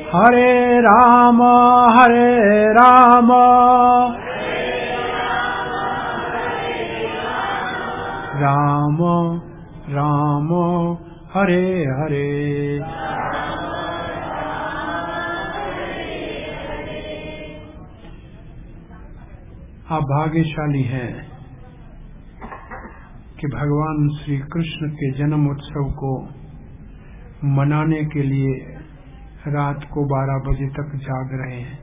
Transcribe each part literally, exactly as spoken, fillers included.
हरे राम हरे राम राम राम हरे हरे। आप भाग्यशाली हैं कि भगवान श्री कृष्ण के जन्म उत्सव को मनाने के लिए रात को बारह बजे तक जाग रहे हैं।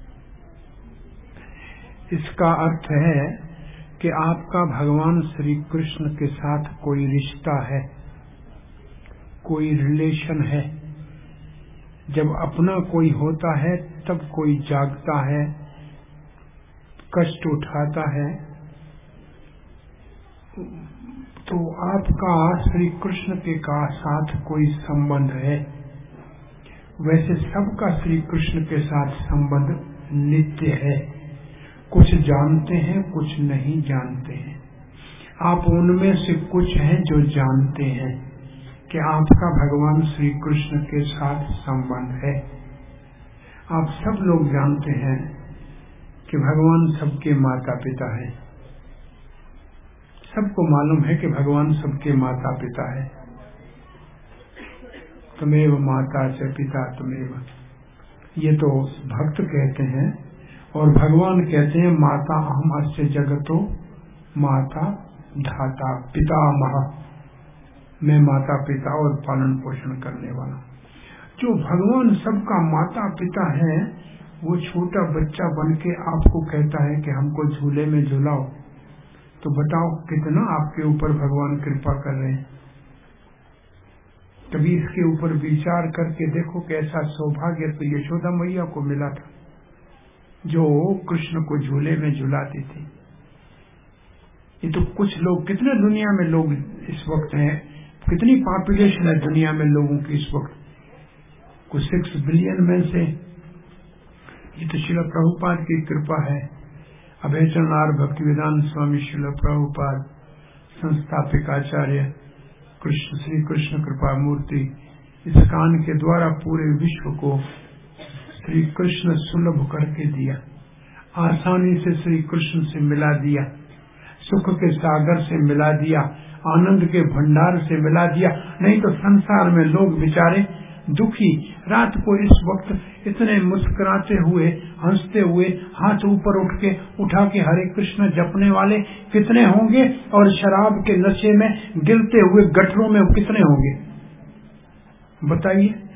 इसका अर्थ है कि आपका भगवान श्री कृष्ण के साथ कोई रिश्ता है, कोई रिलेशन है। जब अपना कोई होता है तब कोई जागता है, कष्ट उठाता है। तो आपका श्री कृष्ण के का साथ कोई संबंध है। वैसे सबका श्री कृष्ण के साथ संबंध नित्य है। कुछ जानते हैं, कुछ नहीं जानते हैं। आप उनमें से कुछ हैं जो जानते हैं कि आपका भगवान श्री कृष्ण के साथ संबंध है। आप सब लोग जानते हैं कि भगवान सबके माता पिता हैं। सबको मालूम है कि भगवान सबके माता पिता है। तुमेव माता च पिता तुमेव, ये तो भक्त कहते हैं। और भगवान कहते हैं माता अहम अस्य जगतो माता धाता पितामह, मैं माता पिता और पालन पोषण करने वाला। जो भगवान सबका माता पिता है, वो छोटा बच्चा बन के आपको कहता है कि हमको झूले में झुलाओ, तो बताओ कितना आपके ऊपर भगवान कृपा कर रहे हैं। कभी इसके ऊपर विचार करके देखो कि ऐसा सौभाग्य तो यशोदा मैया को मिला था, जो कृष्ण को झूले में झुलाती थी। ये तो कुछ लोग, कितने दुनिया में लोग इस वक्त हैं, कितनी पॉपुलेशन है दुनिया में लोगों की इस वक्त, कुछ सिक्स बिलियन में से। ये तो श्रील प्रभुपाद की कृपा है। अभयचरणार भक्तिवेदांत स्वामी श्रील प्रभुपाद, संस्थापक आचार्य कृष्ण श्री कृष्ण कृपा मूर्ति, इस कान के द्वारा पूरे विश्व को श्री कृष्ण सुलभ करके दिया, आसानी से श्री कृष्ण से मिला दिया, सुख के सागर से मिला दिया, आनंद के भंडार से मिला दिया। नहीं तो संसार में लोग बेचारे दुखी, रात को इस वक्त इतने मुस्कुराते हुए, हंसते हुए, हाथ ऊपर उठ के उठा के हरे कृष्ण जपने वाले कितने होंगे, और शराब के नशे में गिरते हुए गटरों में कितने होंगे, बताइए।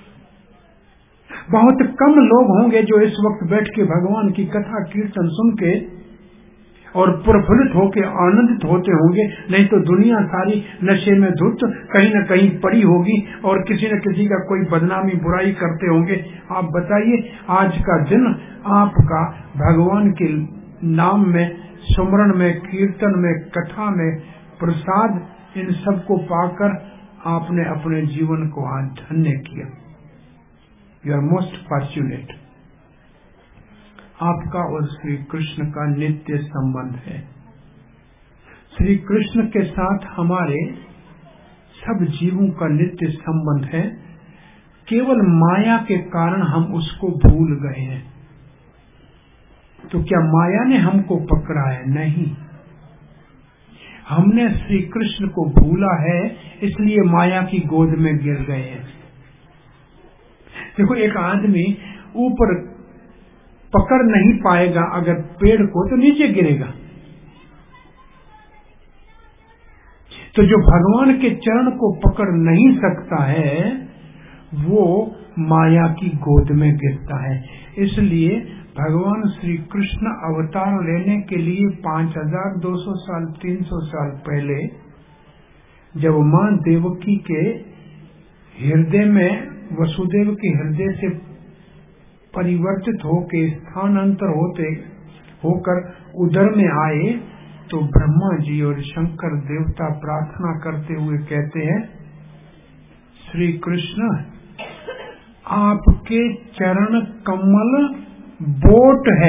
बहुत कम लोग होंगे जो इस वक्त बैठ के भगवान की कथा कीर्तन सुन के और प्रफुल्लित होके आनंदित होते होंगे। नहीं तो दुनिया सारी नशे में धुत कहीं न कहीं पड़ी होगी और किसी न किसी का कोई बदनामी बुराई करते होंगे। आप बताइए, आज का दिन आपका भगवान के नाम में, सुमरण में, कीर्तन में, कथा में, प्रसाद, इन सब को पाकर आपने अपने जीवन को आज धन्य किया। You are most fortunate. आपका और श्री कृष्ण का नित्य संबंध है। श्री कृष्ण के साथ हमारे सब जीवों का नित्य संबंध है। केवल माया के कारण हम उसको भूल गए हैं। तो क्या माया ने हमको पकड़ा है? नहीं, हमने श्री कृष्ण को भूला है, इसलिए माया की गोद में गिर गए हैं। देखो, एक आदमी ऊपर पकड़ नहीं पाएगा अगर पेड़ को, तो नीचे गिरेगा। तो जो भगवान के चरण को पकड़ नहीं सकता है, वो माया की गोद में गिरता है। इसलिए भगवान श्री कृष्ण अवतार लेने के लिए पांच हजार दो सौ साल, तीन सौ साल पहले, जब मां देवकी के हृदय में, वसुदेव के हृदय से परिवर्तित होके स्थानांतर होते होकर उदर में आए, तो ब्रह्मा जी और शंकर देवता प्रार्थना करते हुए कहते हैं, श्री कृष्ण, आपके चरण कमल बोट है,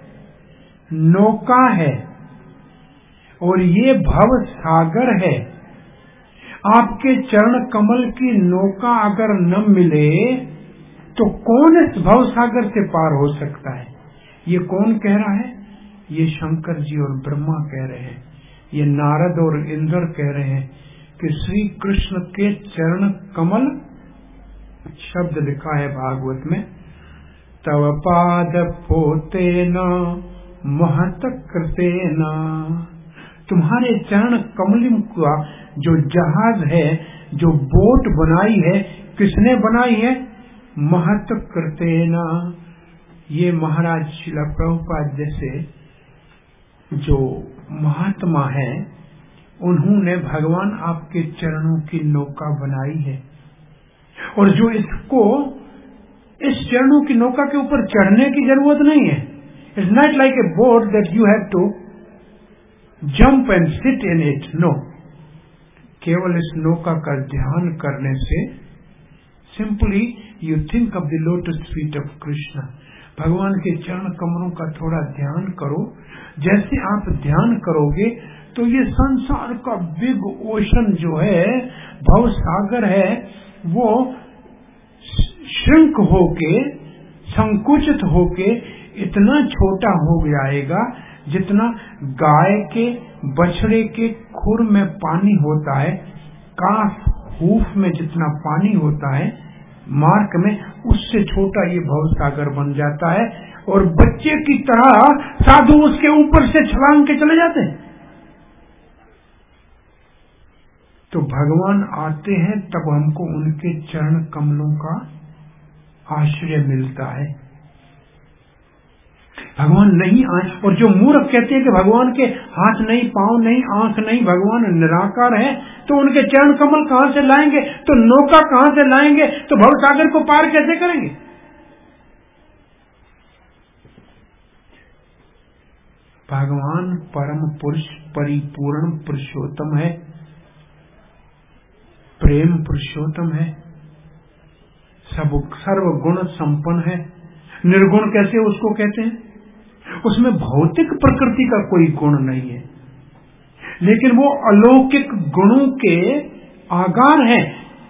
नौका है, और ये भव सागर है। आपके चरण कमल की नौका अगर न मिले तो कौन इस भव सागर से पार हो सकता है? ये कौन कह रहा है? ये शंकर जी और ब्रह्मा कह रहे हैं, ये नारद और इंद्र कह रहे हैं कि श्री कृष्ण के चरण कमल, शब्द लिखा है भागवत में, तव पाद पोतेन महत कृतेन, तुम्हारे चरण कमलिम का जो जहाज है, जो बोट बनाई है, किसने बनाई है? महत कृतेन। ये महाराज श्रील प्रभुपाद जैसे जो महात्मा है, उन्होंने भगवान आपके चरणों की नौका बनाई है, और जो इसको, इस चरणों की नौका के ऊपर चढ़ने की जरूरत नहीं है। It's not like a boat that you have to jump and sit in it, no. केवल इस नौका का ध्यान करने से, simply you think of the lotus feet of Krishna, भगवान के चरण कमलों का थोड़ा ध्यान करो। जैसे आप ध्यान करोगे तो ये संसार का बिग ओशन जो है, भव सागर है, वो श्रिंक होके, संकुचित होके इतना छोटा हो जाएगा जितना गाय के बछड़े के खुर में पानी होता है, काफ हूफ में जितना पानी होता है मार्क में, उससे छोटा ये भव सागर बन जाता है, और बच्चे की तरह साधु उसके ऊपर से छलांग के चले जाते हैं। तो भगवान आते हैं तब हमको उनके चरण कमलों का आश्रय मिलता है। भगवान नहीं आए, और जो मूर्ख कहते हैं कि भगवान के हाथ नहीं, पांव नहीं, आंख नहीं, भगवान निराकार है, तो उनके चरण कमल कहां से लाएंगे? तो नौका कहां से लाएंगे? तो भवसागर को पार कैसे करेंगे? भगवान परम पुरुष, परिपूर्ण पुरुषोत्तम है, प्रेम पुरुषोत्तम है, सब सर्व गुण संपन्न है। निर्गुण कैसे उसको कहते हैं? उसमें भौतिक प्रकृति का कोई गुण नहीं है, लेकिन वो अलौकिक गुणों के आगार है।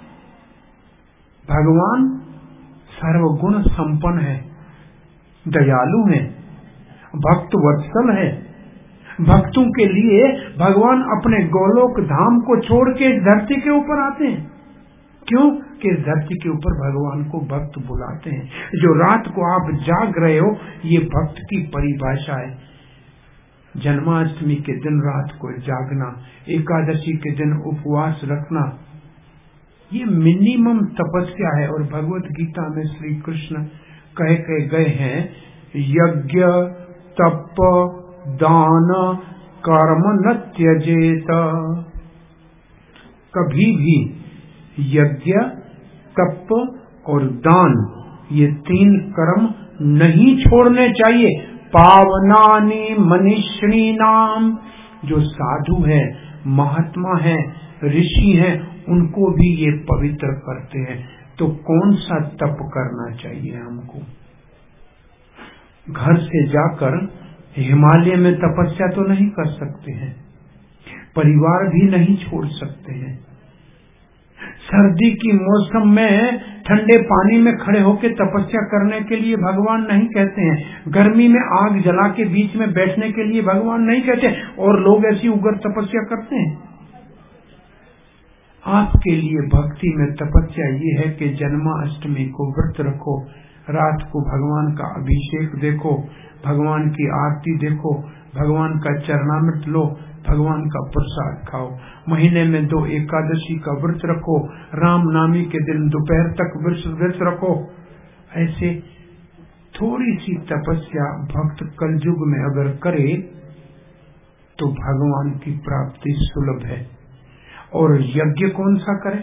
भगवान सर्वगुण संपन्न है, दयालु है, भक्त वत्सल है। भक्तों के लिए भगवान अपने गोलोक धाम को छोड़ के इस धरती के ऊपर आते हैं। क्यों? कि इस धरती के ऊपर भगवान को भक्त बुलाते हैं। जो रात को आप जाग रहे हो, ये भक्त की परिभाषा है। जन्माष्टमी के दिन रात को जागना, एकादशी के दिन उपवास रखना, ये मिनिमम तपस्या है। और भगवत गीता में श्री कृष्ण कह के गए हैं, यज्ञ तप दान कर्म न त्यजेत। कभी भी यज्ञ, तप और दान, ये तीन कर्म नहीं छोड़ने चाहिए। पावनानि मनीषिणी नाम, जो साधु है, महात्मा है, ऋषि हैं, उनको भी ये पवित्र करते हैं। तो कौन सा तप करना चाहिए हमको? घर से जाकर हिमालय में तपस्या तो नहीं कर सकते हैं, परिवार भी नहीं छोड़ सकते हैं। सर्दी की मौसम में ठंडे पानी में खड़े होकर तपस्या करने के लिए भगवान नहीं कहते हैं। गर्मी में आग जला के बीच में बैठने के लिए भगवान नहीं कहते, और लोग ऐसी उग्र तपस्या करते हैं। आपके लिए भक्ति में तपस्या ये है कि जन्माष्टमी को व्रत रखो, रात को भगवान का अभिषेक देखो, भगवान की आरती देखो, भगवान का चरणामृत लो, भगवान का प्रसाद खाओ। महीने में दो एकादशी का व्रत रखो, राम नामी के दिन दोपहर तक व्रत रखो। ऐसे थोड़ी सी तपस्या भक्त कलयुग में अगर करे तो भगवान की प्राप्ति सुलभ है। और यज्ञ कौन सा करे?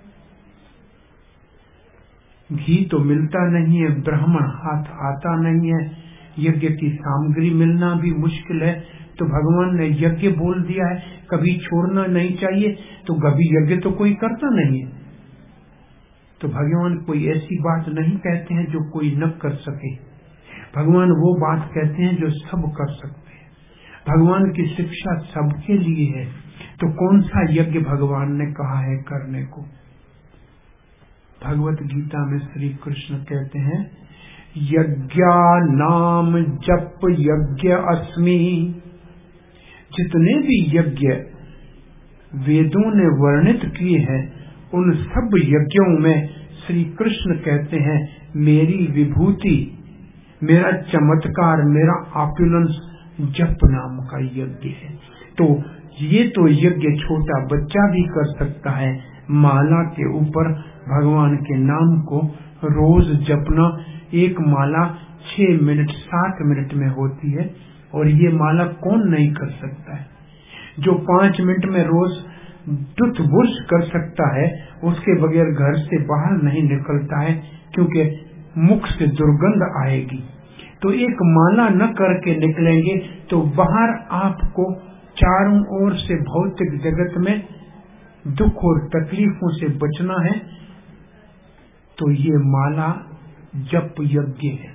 घी तो मिलता नहीं है, ब्राह्मण हाथ आता नहीं है, यज्ञ की सामग्री मिलना भी मुश्किल है, तो भगवान ने यज्ञ बोल दिया है। कभी छोड़ना नहीं चाहिए, तो कभी यज्ञ तो कोई करता नहीं है। तो भगवान कोई ऐसी बात नहीं कहते हैं जो कोई न कर सके। भगवान वो बात कहते हैं जो सब कर सकते हैं। भगवान की शिक्षा सबके लिए है। तो कौन सा यज्ञ भगवान ने कहा है करने को? भगवत गीता में श्री कृष्ण कहते हैं यज्ञा नाम जप यज्ञ अस्मि। जितने भी यज्ञ वेदों ने वर्णित किए हैं उन सब यज्ञों में श्री कृष्ण कहते हैं मेरी विभूति, मेरा चमत्कार, मेरा आपुलेंस जप नाम का यज्ञ है। तो ये तो यज्ञ छोटा बच्चा भी कर सकता है। माला के ऊपर भगवान के नाम को रोज जपना, एक माला छह मिनट सात मिनट में होती है और ये माला कौन नहीं कर सकता है। जो पांच मिनट में रोज टूथ ब्रश कर सकता है उसके बगैर घर से बाहर नहीं निकलता है, क्योंकि मुख से दुर्गंध आएगी। तो एक माला न करके निकलेंगे तो बाहर आपको चारों ओर से भौतिक जगत में दुख और तकलीफों से बचना है। तो ये माला जप यज्ञ है।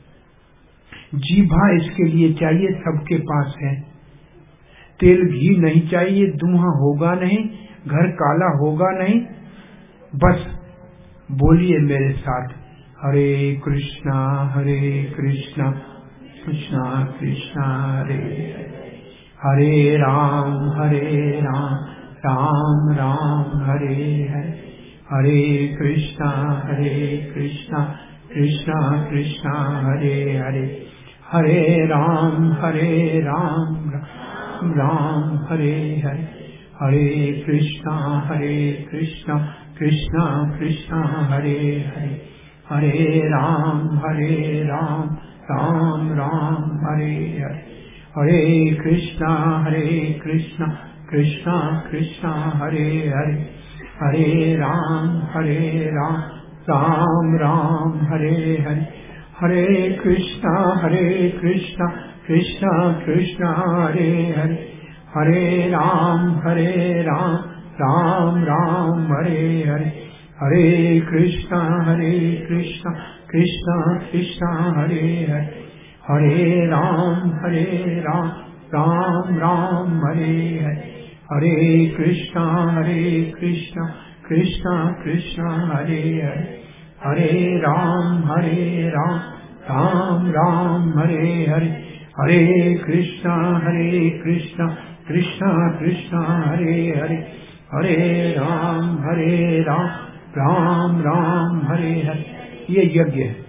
जीभा इसके लिए चाहिए, सबके पास है। तेल घी नहीं चाहिए, धुआं होगा नहीं, घर काला होगा नहीं। बस बोलिए मेरे साथ हरे कृष्णा हरे कृष्णा कृष्णा कृष्णा हरे हरे राम हरे राम राम राम हरे हरे हरे कृष्णा हरे कृष्णा कृष्णा कृष्णा हरे हरे हरे राम हरे राम राम राम हरे हरे हरे कृष्णा हरे कृष्णा कृष्णा कृष्णा हरे हरे हरे राम हरे राम राम राम हरे हरे हरे कृष्णा हरे कृष्णा कृष्णा कृष्णा हरे हरे हरे राम हरे राम राम राम हरे हरे हरे कृष्णा हरे कृष्णा कृष्णा कृष्णा हरे हरे हरे राम हरे राम राम राम हरे हरे हरे कृष्णा हरे कृष्णा कृष्णा कृष्णा हरे हरे हरे राम हरे राम राम राम हरे हरे हरे कृष्णा हरे कृष्णा कृष्णा कृष्णा हरे हरे हरे राम हरे राम राम राम हरे हरे हरे कृष्णा हरे कृष्णा कृष्णा कृष्णा हरे हरे हरे राम हरे राम राम राम हरे हरे। ये यज्ञ है।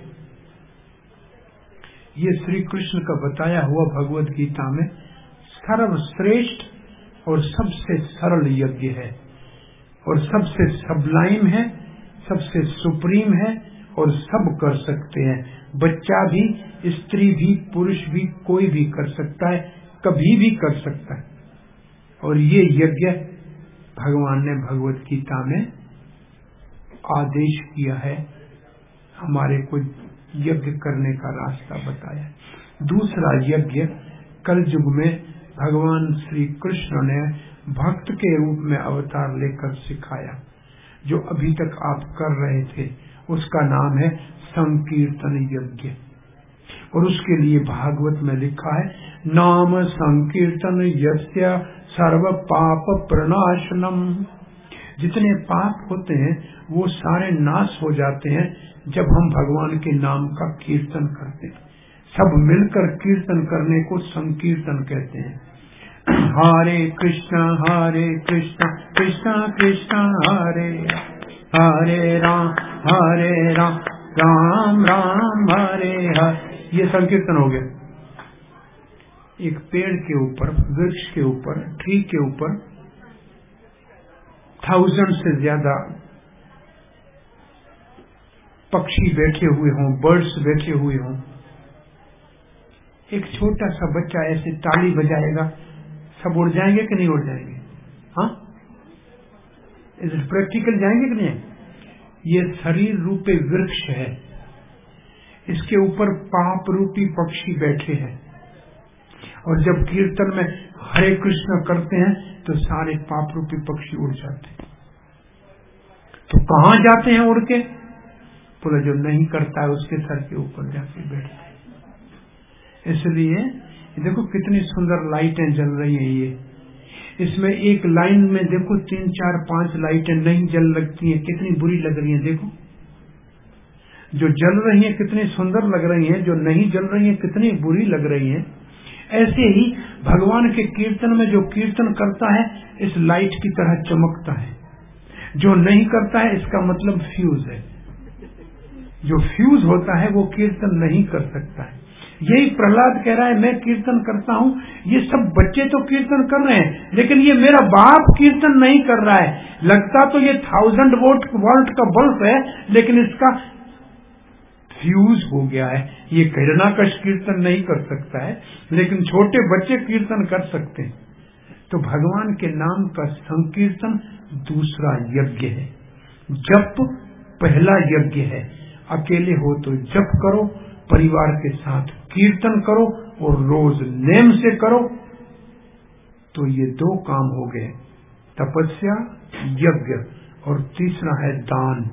ये श्री कृष्ण का बताया हुआ भगवत गीता में सर्वश्रेष्ठ और सबसे सरल यज्ञ है और सबसे सबलाइम है, सबसे सुप्रीम है और सब कर सकते हैं। बच्चा भी, स्त्री भी, पुरुष भी, कोई भी कर सकता है, कभी भी कर सकता है। और ये यज्ञ भगवान ने भगवत गीता में आदेश किया है, हमारे को यज्ञ करने का रास्ता बताया। दूसरा यज्ञ कल युग में भगवान श्री कृष्ण ने भक्त के रूप में अवतार लेकर सिखाया, जो अभी तक आप कर रहे थे। उसका नाम है संकीर्तन यज्ञ। और उसके लिए भागवत में लिखा है नाम संकीर्तन यस्य सर्व पाप प्रणाशनम। जितने पाप होते हैं वो सारे नाश हो जाते हैं जब हम भगवान के नाम का कीर्तन करते हैं। सब मिलकर कीर्तन करने को संकीर्तन कहते हैं। हरे कृष्णा हरे कृष्णा कृष्णा कृष्णा हरे हरे राम हरे राम राम राम हरे हरे। ये संकीर्तन हो गया। एक पेड़ के ऊपर, वृक्ष के ऊपर, ट्री के ऊपर थाउजेंड से ज्यादा पक्षी बैठे हुए हों, बर्ड्स बैठे हुए हों, एक छोटा सा बच्चा ऐसे ताली बजाएगा, सब उड़ जाएंगे कि नहीं उड़ जाएंगे? हाँ, इस प्रैक्टिकल जाएंगे कि नहीं? ये शरीर रूपी वृक्ष है, इसके ऊपर पाप रूपी पक्षी बैठे हैं। और जब कीर्तन में हरे कृष्ण करते हैं तो सारे पाप रूपी पक्षी उड़ जाते हैं। तो कहाँ जाते हैं उड़ के? बोला जो नहीं करता है उसके सर के ऊपर जाके बैठते हैं। इसलिए देखो कितनी सुंदर लाइटें जल रही हैं। ये इसमें एक लाइन में देखो तीन चार पांच लाइटें नहीं जल लगती हैं, कितनी बुरी लग रही हैं। देखो जो जल रही हैं कितनी सुंदर लग रही हैं, जो नहीं जल रही हैं कितनी बुरी लग रही हैं। ऐसे ही भगवान के कीर्तन में जो कीर्तन करता है इस लाइट की तरह चमकता है, जो नहीं करता है इसका मतलब फ्यूज है। जो फ्यूज होता है वो कीर्तन नहीं कर सकता है। यही प्रहलाद कह रहा है, मैं कीर्तन करता हूँ, ये सब बच्चे तो कीर्तन कर रहे हैं, लेकिन ये मेरा बाप कीर्तन नहीं कर रहा है। लगता तो ये थाउजेंड वोल्ट वोल्ट का बल्ब है, लेकिन इसका फ्यूज हो गया है। ये हिरण्यकश कीर्तन नहीं कर सकता है, लेकिन छोटे बच्चे कीर्तन कर सकते हैं। तो भगवान के नाम का संकीर्तन दूसरा यज्ञ है। जप पहला यज्ञ है। अकेले हो तो जप करो, परिवार के साथ कीर्तन करो और रोज नेम से करो, तो ये दो काम हो गए, तपस्या, यज्ञ, और तीसरा है दान।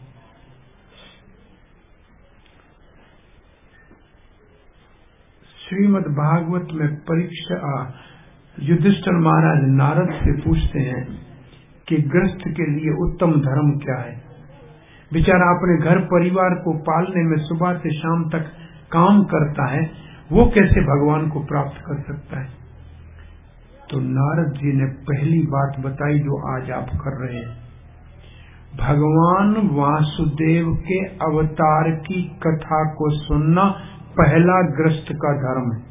श्रीमद् भागवत में परीक्षा युधिष्ठिर महाराज नारद से पूछते हैं कि गृहस्थ के लिए उत्तम धर्म क्या है। बेचारा अपने घर परिवार को पालने में सुबह से शाम तक काम करता है, वो कैसे भगवान को प्राप्त कर सकता है। तो नारद जी ने पहली बात बताई जो आज आप कर रहे हैं, भगवान वासुदेव के अवतार की कथा को सुनना पहला गृहस्थ का धर्म है।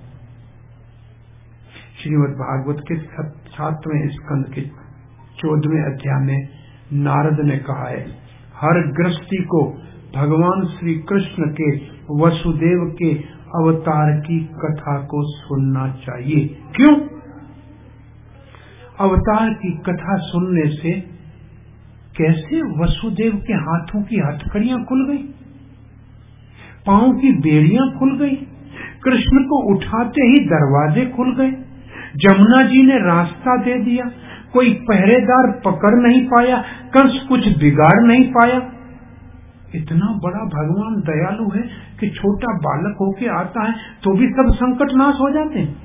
श्रीमद् भागवत के सातवें स्कंद के चौदहवें अध्याय में नारद ने कहा है, हर गृहस्थी को भगवान श्री कृष्ण के वसुदेव के अवतार की कथा को सुनना चाहिए। क्यों? अवतार की कथा सुनने से कैसे वसुदेव के हाथों की हथकड़ियां खुल गई, पांव की बेड़ियां खुल गई, कृष्ण को उठाते ही दरवाजे खुल गए, जमुना जी ने रास्ता दे दिया, कोई पहरेदार पकड़ नहीं पाया, कंस कुछ बिगाड़ नहीं पाया। इतना बड़ा भगवान दयालु है कि छोटा बालक होके आता है तो भी सब संकट नाश हो जाते हैं।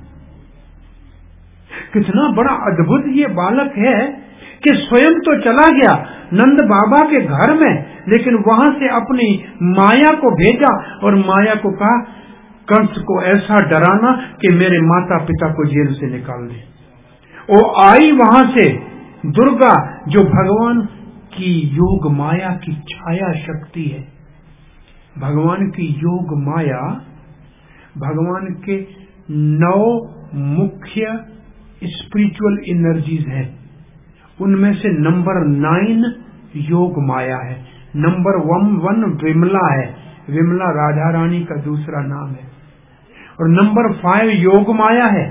कितना बड़ा अद्भुत ये बालक है कि स्वयं तो चला गया नंद बाबा के घर में, लेकिन वहां से अपनी माया को भेजा और माया को कहा कंस को ऐसा डराना कि मेरे माता पिता को जेल से निकाल दे। वो आई वहां से दुर्गा, जो भगवान की योग माया की छाया शक्ति है। भगवान की योग माया भगवान के नौ मुख्य स्पिरिचुअल एनर्जीज है, उनमें से नंबर नाइन योग माया है। नंबर वन वन विमला है, विमला राधा रानी का दूसरा नाम है। और नंबर फाइव योग माया है।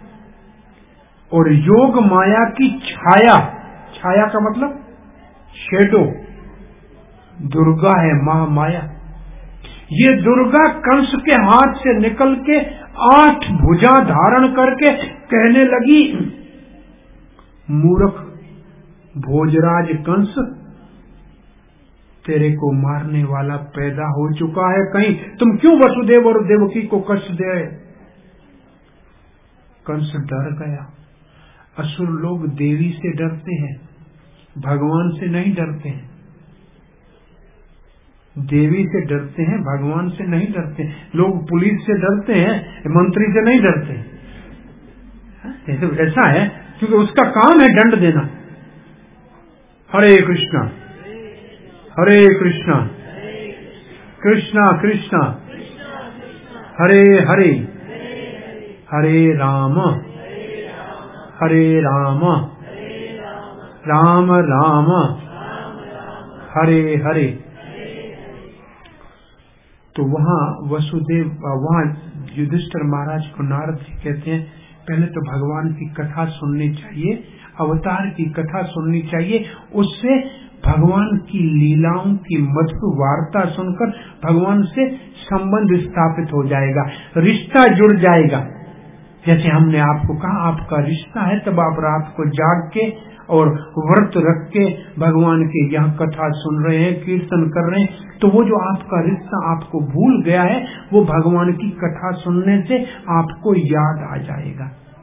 और योग माया की छाया, छाया का मतलब शेडो, दुर्गा है, महामाया। ये दुर्गा कंस के हाथ से निकल के आठ भुजा धारण करके कहने लगी, मूर्ख भोजराज कंस, तेरे को मारने वाला पैदा हो चुका है, कहीं तुम क्यों वसुदेव और देवकी को कष्ट दे। कंस डर गया। असुर लोग देवी से डरते हैं, भगवान से नहीं डरते हैं। देवी से डरते हैं, भगवान से नहीं डरते। लोग पुलिस से डरते हैं, मंत्री से नहीं डरते। ऐसा है क्योंकि उसका काम है दंड देना। हरे कृष्णा हरे कृष्णा कृष्णा कृष्णा हरे हरे हरे राम हरे राम राम राम हरे हरे। तो वहाँ वसुदेव, वहाँ युधिष्ठिर महाराज को नारद जी कहते हैं, पहले तो भगवान की कथा सुननी चाहिए, अवतार की कथा सुननी चाहिए। उससे भगवान की लीलाओं की मधुर वार्ता सुनकर भगवान से संबंध स्थापित हो जाएगा, रिश्ता जुड़ जाएगा। जैसे हमने आपको कहा आपका रिश्ता है, तब आप रात को जाग के और व्रत रख के भगवान की यहाँ कथा सुन रहे हैं, कीर्तन कर रहे हैं, तो वो जो आपका रिश्ता आपको भूल गया है, वो भगवान की कथा सुनने से आपको याद आ जाएगा।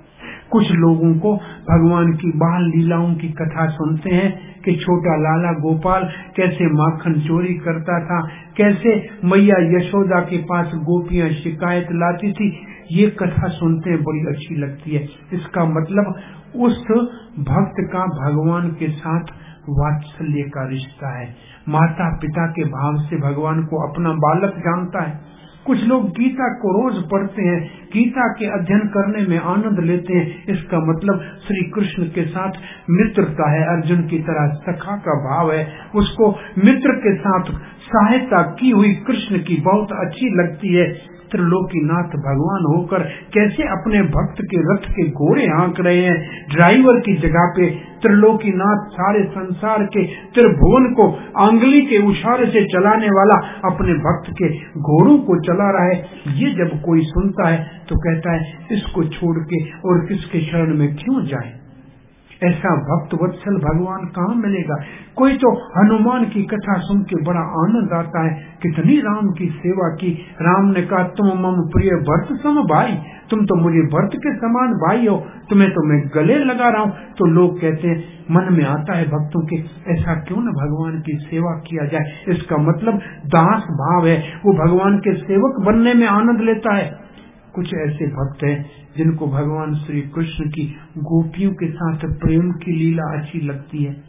कुछ लोगों को भगवान की बाल लीलाओं की कथा सुनते हैं कि छोटा लाला गोपाल कैसे माखन चोरी करता था, कैसे मैया यशोदा के पास गोपियां शिकायत लाती थी। ये कथा सुनते हैं, बड़ी अच्छी लगती है। इसका मतलब उस भक्त का भगवान के साथ वात्सल्य का रिश्ता है, माता पिता के भाव से भगवान को अपना बालक जानता है। कुछ लोग गीता को रोज पढ़ते हैं, गीता के अध्ययन करने में आनंद लेते हैं। इसका मतलब श्री कृष्ण के साथ मित्रता है, अर्जुन की तरह सखा का भाव है। उसको मित्र के साथ सहायता की हुई कृष्ण की बहुत अच्छी लगती है। त्रिलोकीनाथ भगवान होकर कैसे अपने भक्त के रथ के घोड़े हाँक रहे हैं, ड्राइवर की जगह पे त्रिलोकीनाथ सारे संसार के त्रिभुवन को आंगली के इशारे से चलाने वाला अपने भक्त के घोड़ों को चला रहा है। ये जब कोई सुनता है तो कहता है इसको छोड़ के और किसके शरण में क्यों जाए। ऐसा भक्त वत्सल भगवान कहाँ मिलेगा। कोई तो हनुमान की कथा सुन के बड़ा आनंद आता है, कितनी राम की सेवा की। राम ने कहा तुम मम प्रिय भरत सम भाई, तुम तो मुझे भरत के समान भाई हो, तुम्हें तो मैं गले लगा रहा हूँ। तो लोग कहते हैं, मन में आता है भक्तों के, ऐसा क्यों न भगवान की सेवा किया जाए। इसका मतलब दास भाव है, वो भगवान के सेवक बनने में आनंद लेता है। कुछ ऐसे भक्त हैं जिनको भगवान श्री कृष्ण की गोपियों के साथ प्रेम की लीला अच्छी लगती है,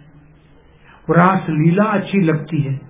रास लीला अच्छी लगती है।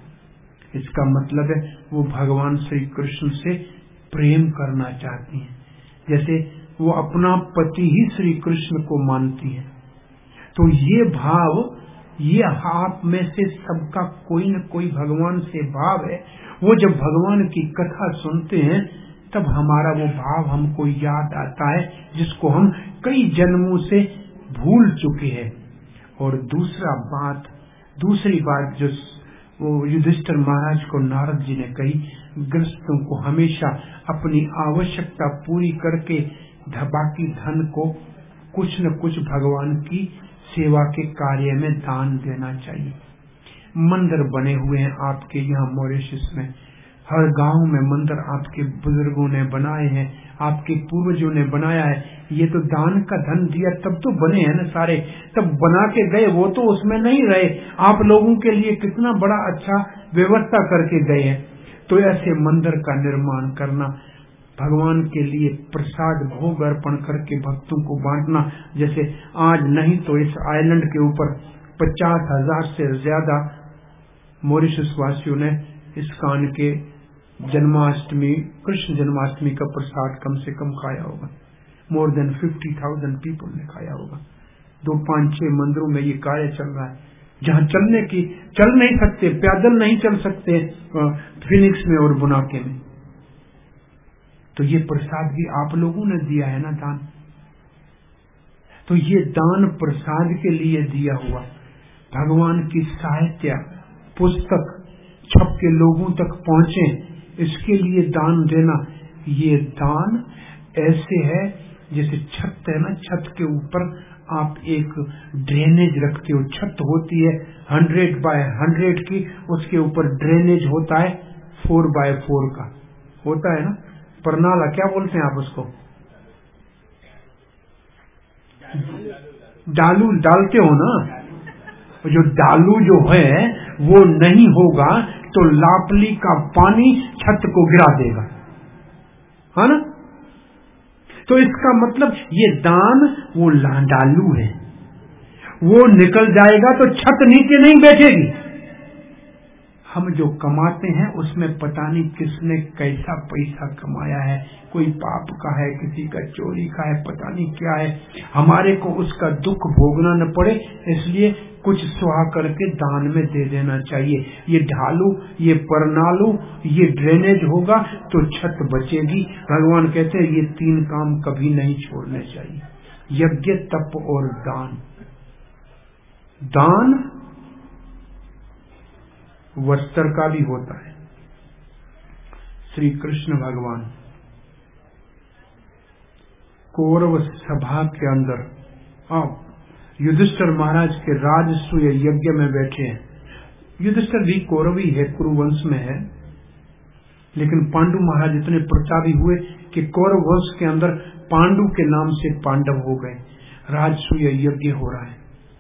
इसका मतलब है वो भगवान श्री कृष्ण से प्रेम करना चाहती हैं, जैसे वो अपना पति ही श्री कृष्ण को मानती है। तो ये भाव, ये आप में से सबका कोई न कोई भगवान से भाव है। वो जब भगवान की कथा सुनते हैं तब हमारा वो भाव हमको याद आता है, जिसको हम कई जन्मों से भूल चुके हैं। और दूसरा बात दूसरी बात जो वो युधिष्ठिर महाराज को नारद जी ने कही, गृहस्थों को हमेशा अपनी आवश्यकता पूरी करके बाकी धन को कुछ न कुछ भगवान की सेवा के कार्य में दान देना चाहिए। मंदिर बने हुए हैं आपके यहाँ मॉरिशस में, हर गांव में मंदिर आपके बुजुर्गों ने बनाए हैं, आपके पूर्वजों ने बनाया है। ये तो दान का धन दिया तब तो बने हैं ना सारे, तब बना के गए, वो तो उसमें नहीं रहे। आप लोगों के लिए कितना बड़ा अच्छा व्यवस्था करके गए हैं। तो ऐसे मंदिर का निर्माण करना, भगवान के लिए प्रसाद भोग अर्पण करके भक्तों को बांटना। जैसे आज नहीं तो इस आइलैंड के ऊपर पचास हजार से ज्यादा मॉरिशस वासियों ने इस्कॉन के जन्माष्टमी, कृष्ण जन्माष्टमी का प्रसाद कम से कम खाया होगा। More than fifty thousand people ने खाया होगा। दो पांच छह मंदिरों में ये कार्य चल रहा है, जहाँ चलने की चल नहीं सकते, पैदल नहीं चल सकते, फिनिक्स में और बुनाके में। तो ये प्रसाद भी आप लोगों ने दिया है ना दान। तो ये दान प्रसाद के लिए दिया हुआ, भगवान की साहित्य पुस्तक छप के लोगों तक पहुंचे, इसके लिए दान देना। ये दान ऐसे है जैसे छत है ना, छत के ऊपर आप एक ड्रेनेज रखते हो। छत होती है हंड्रेड बाय हंड्रेड की, उसके ऊपर ड्रेनेज होता है फोर बाय फोर का होता है ना, परनाला क्या बोलते हैं आप उसको, डालू डालते हो ना। जो डालू जो है वो नहीं होगा तो लापली का पानी छत को गिरा देगा, है ना। तो इसका मतलब ये दान वो डालू है, वो निकल जाएगा तो छत नीचे नहीं बैठेगी। हम जो कमाते हैं उसमें पता नहीं किसने कैसा पैसा कमाया है, कोई पाप का है, किसी का चोरी का है, पता नहीं क्या है। हमारे को उसका दुख भोगना न पड़े, इसलिए कुछ सुहा करके दान में दे देना चाहिए। ये ढालू, ये परनालू, ये ड्रेनेज होगा तो छत बचेगी। भगवान कहते हैं ये तीन काम कभी नहीं छोड़ने चाहिए, यज्ञ, तप और दान। दान वस्त्र का भी होता है। श्री कृष्ण भगवान कौरव सभा के अंदर आप युधिष्ठिर महाराज के राजसूय यज्ञ में बैठे हैं। युधिष्ठिर भी कौरवी है, कुरुवंश में है। लेकिन पांडु महाराज इतने प्रतापी हुए कि कौरव वंश के अंदर पांडु के नाम से पांडव हो गए। राजसूय यज्ञ हो रहा है।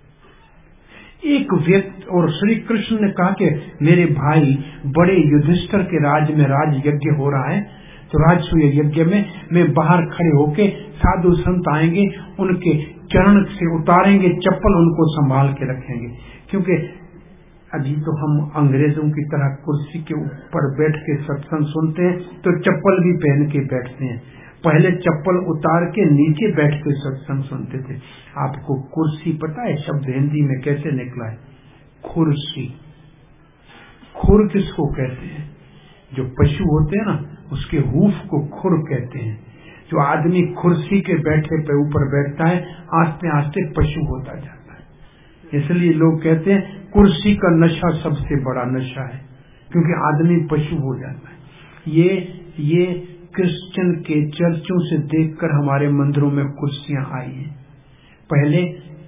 एक व्यक्ति और श्री कृष्ण ने कहा कि मेरे भाई बड़े युधिष्ठिर के राज में राज यज्ञ हो रहा है, तो राजसूय यज्ञ में मैं बाहर खड़े होके साधु संत आएंगे, उनके चरण से उतारेंगे चप्पल, उनको संभाल के रखेंगे। क्योंकि अभी तो हम अंग्रेजों की तरह कुर्सी के ऊपर बैठ के सत्संग सुनते हैं तो चप्पल भी पहन के बैठते हैं। पहले चप्पल उतार के नीचे बैठ के सत्संग सुनते थे। आपको कुर्सी पता है शब्द हिंदी में कैसे निकला है? खुर्सी। खुर किसको कहते हैं? जो पशु होते हैं ना, उसके हूफ को खुर कहते हैं। जो आदमी कुर्सी के बैठे पे ऊपर बैठता है, आस्ते आस्ते पशु होता जाता है। इसलिए लोग कहते हैं कुर्सी का नशा सबसे बड़ा नशा है, क्योंकि आदमी पशु हो जाता है। ये ये क्रिश्चियन के चर्चों से देखकर हमारे मंदिरों में कुर्सियां आई हैं। पहले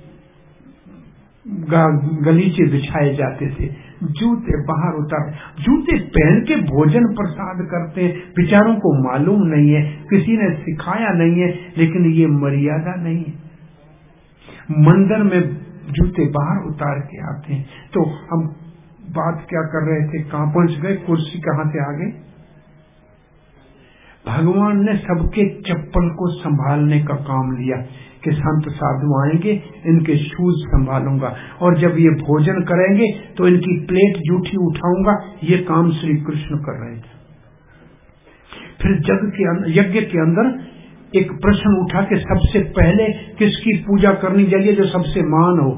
गलीचे बिछाए जाते थे, जूते बाहर उतार, जूते पहन के भोजन प्रसाद करते हैं। बेचारों को मालूम नहीं है, किसी ने सिखाया नहीं है, लेकिन ये मर्यादा नहीं है। मंदिर में जूते बाहर उतार के आते हैं। तो हम बात क्या कर रहे थे, कहां पहुंच गए? कुर्सी कहां से आ गए? भगवान ने सबके चप्पल को संभालने का काम लिया कि संत साधु आएंगे, इनके शूज संभालूंगा, और जब ये भोजन करेंगे तो इनकी प्लेट जूठी उठाऊंगा। ये काम श्री कृष्ण कर रहे थे। फिर जग के अंदर, यज्ञ के अंदर एक प्रश्न उठा कि सबसे पहले किसकी पूजा करनी चाहिए, जो सबसे महान हो।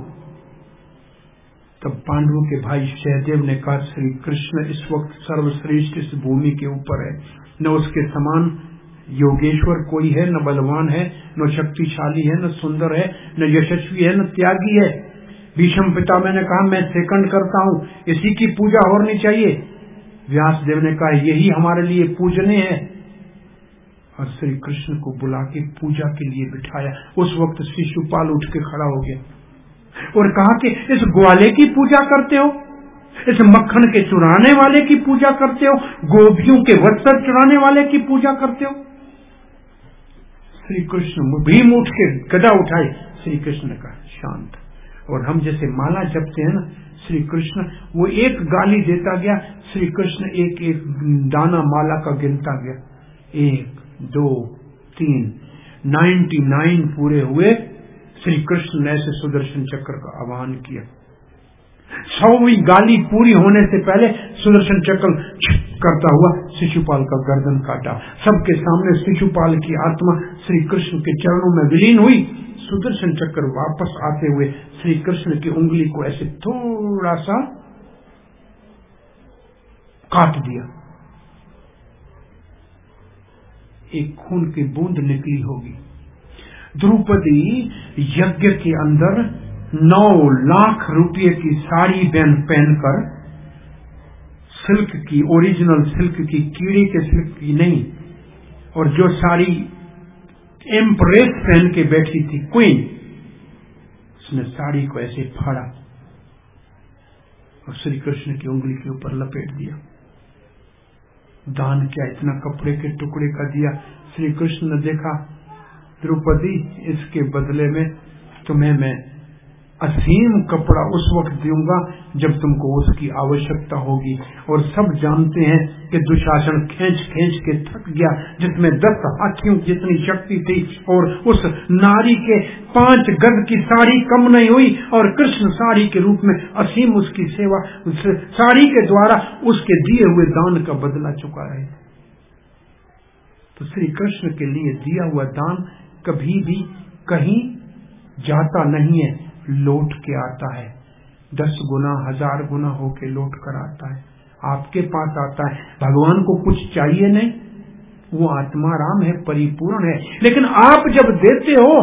तब पांडवों के भाई सहदेव ने कहा, श्री कृष्ण इस वक्त सर्वश्रेष्ठ इस भूमि के ऊपर है, न उसके समान योगेश्वर कोई है, न बलवान है, न शक्तिशाली है, न सुंदर है, न यशस्वी है, न त्यागी है। भीष्म पितामह ने कहा, मैं सेकंड करता हूँ, इसी की पूजा होनी चाहिए। व्यासदेव ने कहा, यही हमारे लिए पूजनीय है, और श्री कृष्ण को बुला के पूजा के लिए बिठाया। उस वक्त शिशुपाल उठ के खड़ा हो गया और कहा कि इस ग्वाले की पूजा करते हो, इस मक्खन के चुराने वाले की पूजा करते हो, गोपियों के वस्त्र चुराने वाले की पूजा करते हो। श्री कृष्ण भीम उठ के गदा उठाई। श्री कृष्ण ने कहा, शांत। और हम जैसे माला जपते हैं ना, श्री कृष्ण वो एक गाली देता गया, श्री कृष्ण एक एक दाना माला का गिनता गया। एक, दो, तीन, नाइन्टी नाइन पूरे हुए। श्री कृष्ण ने ऐसे सुदर्शन चक्र का आह्वान किया। सौवीं गाली पूरी होने से पहले सुदर्शन चक्र करता हुआ शिशुपाल का गर्दन काटा। सबके सामने शिशुपाल की आत्मा श्री कृष्ण के चरणों में विलीन हुई। सुदर्शन चक्र वापस आते हुए श्री कृष्ण की उंगली को ऐसे थोड़ा सा काट दिया। एक खून की बूंद निकली होगी। द्रौपदी यज्ञ के अंदर नौ लाख रुपए की साड़ी पहन पहनकर, सिल्क की, ओरिजिनल सिल्क की, कीड़े के सिल्क की नहीं, और जो साड़ी एम्प्रेस पहन के बैठी थी, क्वीन, उसने साड़ी को ऐसे फाड़ा और श्री कृष्ण की उंगली के ऊपर लपेट दिया। दान क्या, इतना कपड़े के टुकड़े का दिया। श्री कृष्ण ने देखा, द्रौपदी, इसके बदले में तुम्हें मैं असीम कपड़ा उस वक्त दूंगा जब तुमको उसकी आवश्यकता होगी। और सब जानते हैं कि दुशासन खींच खींच के थक गया, जिसमें दस हाथियों जितनी शक्ति थी, और उस नारी के पांच गज की साड़ी कम नहीं हुई, और कृष्ण साड़ी के रूप में असीम उसकी सेवा, उस साड़ी के द्वारा उसके दिए हुए दान का बदला चुका रहे। तो श्री कृष्ण के लिए दिया हुआ दान कभी भी कहीं जाता नहीं है, लौट के आता है। दस गुना, हजार गुना होके लौट कर आता है, आपके पास आता है। भगवान को कुछ चाहिए नहीं, वो आत्मा राम है, परिपूर्ण है। लेकिन आप जब देते हो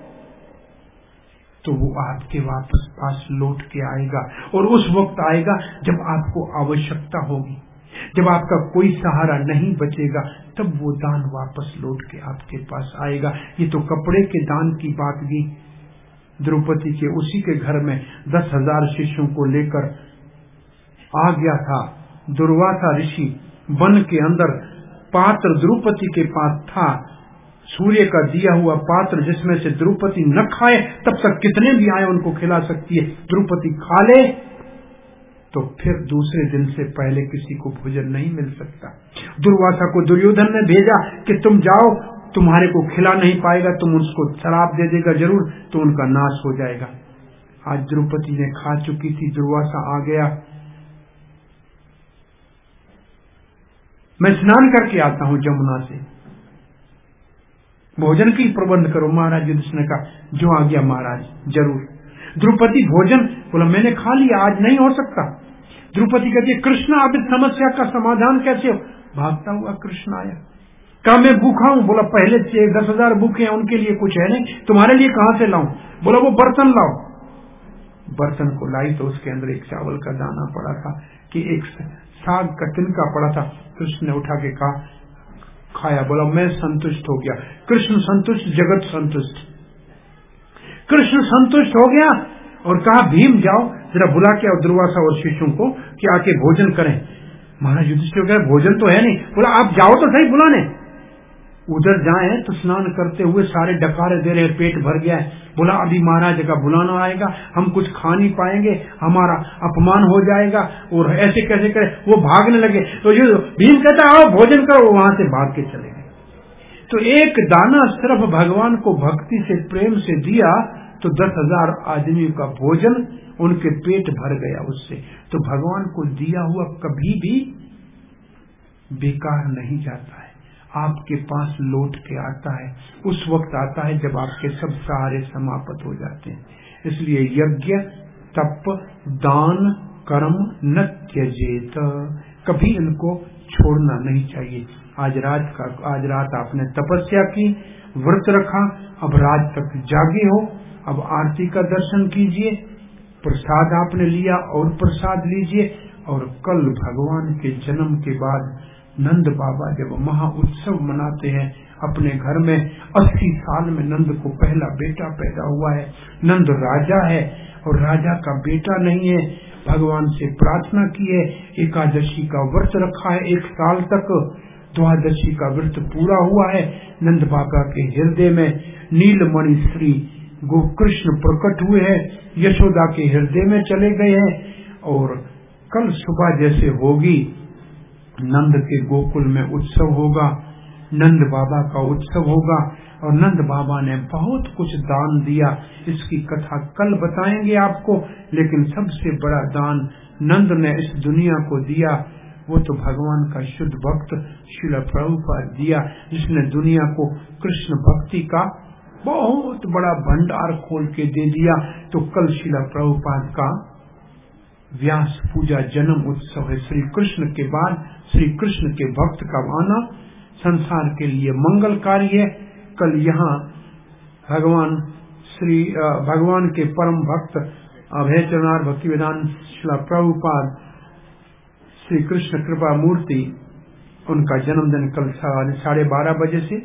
तो वो आपके वापस पास लौट के आएगा, और उस वक्त आएगा जब आपको आवश्यकता होगी, जब आपका कोई सहारा नहीं बचेगा, तब वो दान वापस लौट के आपके पास आएगा। ये तो कपड़े के दान की बात की। द्रौपदी के उसी के घर में दस हजार शिष्यों को लेकर आ गया था दुर्वासा ऋषि, वन के अंदर पात्र द्रौपदी के पास था, सूर्य का दिया हुआ पात्र जिसमें से द्रौपदी न खाए तब तक कितने भी आए उनको खिला सकती है। द्रौपदी खा ले तो फिर दूसरे दिन से पहले किसी को भोजन नहीं मिल सकता। दुर्वासा को दुर्योधन ने भेजा कि तुम जाओ, तुम्हारे को खिला नहीं पाएगा, तुम उसको शराप दे देगा जरूर तो उनका नाश हो जाएगा। आज द्रौपदी ने खा चुकी थी, दुर्वासा आ गया, मैं स्नान करके आता हूं जमुना से, भोजन की प्रबंध करो। महाराज युधिष्ठिर ने कहा जो आ गया महाराज जरूर। द्रौपदी भोजन, बोला मैंने खा लिया, आज नहीं हो सकता। द्रौपदी कहती है कृष्ण अब इस समस्या का समाधान कैसे हो? भागता हुआ कृष्ण आया, कहा मैं भूखा हूं। बोला पहले से दस हजार भूखे हैं, उनके लिए कुछ है नहीं, तुम्हारे लिए कहां से लाऊं? बोला वो बर्तन लाओ। बर्तन को लाई तो उसके अंदर एक चावल का दाना पड़ा था कि एक साग का तिनका पड़ा था। कृष्ण ने उठा के कहा खाया, बोला मैं संतुष्ट हो गया। कृष्ण संतुष्ट, जगत संतुष्ट। कृष्ण संतुष्ट हो गया और कहा भीम जाओ जरा बुला के आओ दुर्वासा और शिष्यों को कि आके भोजन करें। महाराज युधिष्ठिर कहा भोजन तो है नहीं। बोला आप जाओ तो सही बुलाने। उधर जाए तो स्नान करते हुए सारे डकारे दे रहे, पेट भर गया है। बोला अभी महाराज का बुलाना आएगा, हम कुछ खा नहीं पाएंगे, हमारा अपमान हो जाएगा और ऐसे कैसे करे। वो भागने लगे तो ये भीम कहता आओ भोजन करो, वहां से भाग के चले गए। तो एक दाना सिर्फ भगवान को भक्ति से प्रेम से दिया तो दस हजार आदमी का भोजन उनके पेट भर गया उससे। तो भगवान को दिया हुआ कभी भी बेकार नहीं जाता है, आपके पास लौट के आता है। उस वक्त आता है जब आपके सब सहारे समाप्त हो जाते हैं। इसलिए यज्ञ तप दान कर्म न त्यजेत, कभी इनको छोड़ना नहीं चाहिए। आज रात का आज रात आपने तपस्या की, व्रत रखा, अब रात तक जागे हो, अब आरती का दर्शन कीजिए, प्रसाद आपने लिया और प्रसाद लीजिए। और कल भगवान के जन्म के बाद नंद बाबा जब महा उत्सव मनाते हैं अपने घर में, अस्सी साल में नंद को पहला बेटा पैदा हुआ है। नंद राजा है और राजा का बेटा नहीं है। भगवान से प्रार्थना की है, एकादशी का व्रत रखा है एक साल तक, द्वादशी का व्रत पूरा हुआ है। नंद बाबा के हृदय में नीलमणि श्री गोकृष्ण प्रकट हुए हैं, यशोदा के हृदय में चले गए हैं। और कल सुबह जैसे होगी नंद के गोकुल में उत्सव होगा, नंद बाबा का उत्सव होगा। और नंद बाबा ने बहुत कुछ दान दिया, इसकी कथा कल बताएंगे आपको। लेकिन सबसे बड़ा दान नंद ने इस दुनिया को दिया वो तो भगवान का शुद्ध भक्त श्रील प्रभुपाद दिया, जिसने दुनिया को कृष्ण भक्ति का बहुत बड़ा भंडार खोल के दे दिया। तो कल श्रील प्रभुपाद का व्यास पूजा जन्म उत्सव है। श्री कृष्ण के बाद श्री कृष्ण के भक्त का आना संसार के लिए मंगलकारी है। कल यहाँ भगवान श्री भगवान के परम भक्त अभय चरणार भक्ति वेदांत श्रील प्रभुपाद श्री कृष्ण कृपा मूर्ति, उनका जन्मदिन कल साढ़े बारह बजे से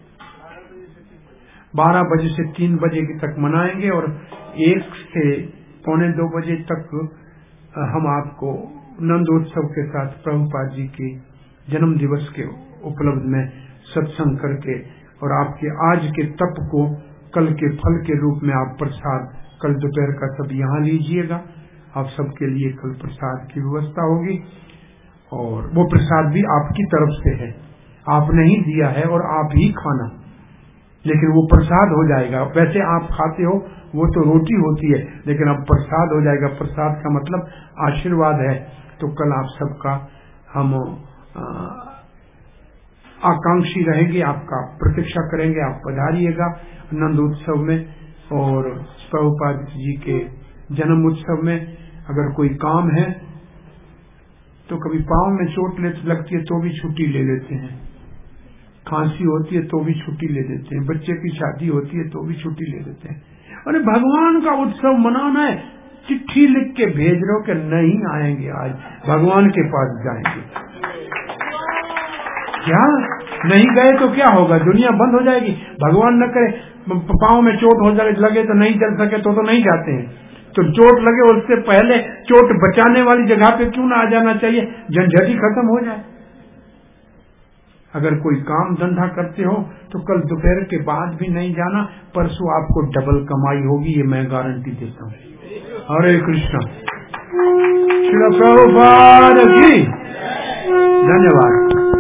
बारह बजे से तीन बजे तक मनाएंगे। और एक से पौने दो बजे तक हम आपको नंदोत्सव के साथ प्रभुपाद जी के जन्म दिवस के उपलब्ध में सत्संग करके और आपके आज के तप को कल के फल के रूप में आप प्रसाद कल दोपहर का सब यहाँ लीजिएगा। आप सबके लिए कल प्रसाद की व्यवस्था होगी और वो प्रसाद भी आपकी तरफ से है, आपने ही दिया है और आप ही खाना, लेकिन वो प्रसाद हो जाएगा। वैसे आप खाते हो वो तो रोटी होती है, लेकिन अब प्रसाद हो जाएगा। प्रसाद का मतलब आशीर्वाद है। तो कल आप सबका हम आकांक्षी रहेंगे, आपका प्रतीक्षा करेंगे, आप पधारिएगा नंद उत्सव में और प्रभुपाद जी के जन्म उत्सव में। अगर कोई काम है तो कभी पाँव में चोट लगती है तो भी छुट्टी ले लेते हैं, खांसी होती है तो भी छुट्टी ले लेते हैं, बच्चे की शादी होती है तो भी छुट्टी ले लेते हैं। अरे भगवान का उत्सव मनाना है, चिट्ठी लिख के भेज रहे हो कि नहीं आएंगे, आज भगवान के पास जाएंगे। क्या नहीं गए तो क्या होगा, दुनिया बंद हो जाएगी। भगवान न करे पाँव में चोट हो जाए लगे तो नहीं चल सके तो तो नहीं जाते हैं। तो चोट लगे उससे पहले चोट बचाने वाली जगह पे क्यों ना आ जाना चाहिए, झंझट ही खत्म हो जाए। अगर कोई काम धंधा करते हो तो कल दोपहर के बाद भी नहीं जाना, परसों आपको डबल कमाई होगी, ये मैं गारंटी देता हूँ। हरे कृष्णा। श्री प्रभुपाद की धन्यवाद।